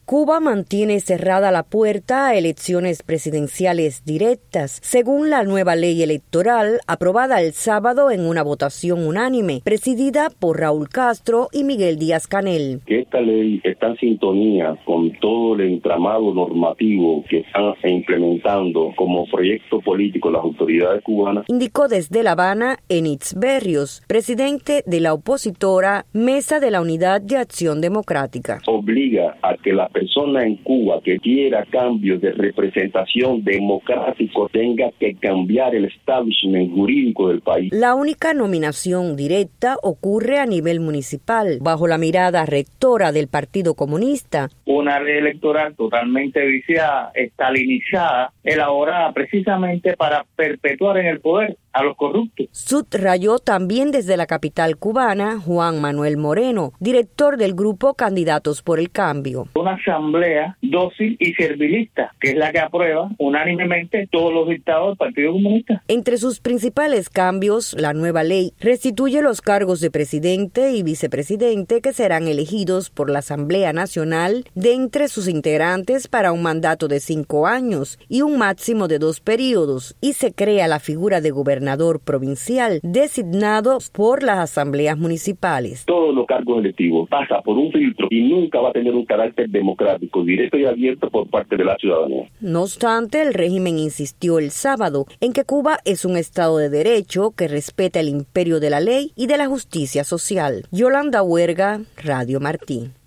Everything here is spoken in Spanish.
Cuba mantiene cerrada la puerta a elecciones presidenciales directas, según la nueva ley electoral aprobada el sábado en una votación unánime, presidida por Raúl Castro y Miguel Díaz-Canel. Que esta ley está en sintonía con todo el entramado normativo que están implementando como proyecto político las autoridades cubanas, indicó desde La Habana Enitz Berrios, presidente de la opositora Mesa de la Unidad de Acción Democrática. Obliga a que la persona en Cuba que quiera cambios de representación democrático tenga que cambiar el establishment jurídico del país. La única nominación directa ocurre a nivel municipal, bajo la mirada rectora del Partido Comunista. Una ley electoral totalmente viciada, estalinizada, elaborada precisamente para perpetuar en el poder a los corruptos. Subrayó también desde la capital cubana Juan Manuel Moreno, director del grupo Candidatos por el Cambio. Una asamblea dócil y servilista, que es la que aprueba unánimemente todos los dictados del Partido Comunista. Entre sus principales cambios, la nueva ley restituye los cargos de presidente y vicepresidente que serán elegidos por la Asamblea Nacional de entre sus integrantes para un mandato de 5 años y un máximo de 2 periodos, y se crea la figura de gobernador provincial designado por las asambleas municipales. Todos los cargos electivos pasa por un filtro y nunca va a tener un carácter democrático, directo y abierto por parte de la ciudadanía. No obstante, el régimen insistió el sábado en que Cuba es un Estado de Derecho que respeta el imperio de la ley y de la justicia social. Yolanda Huerga, Radio Martí.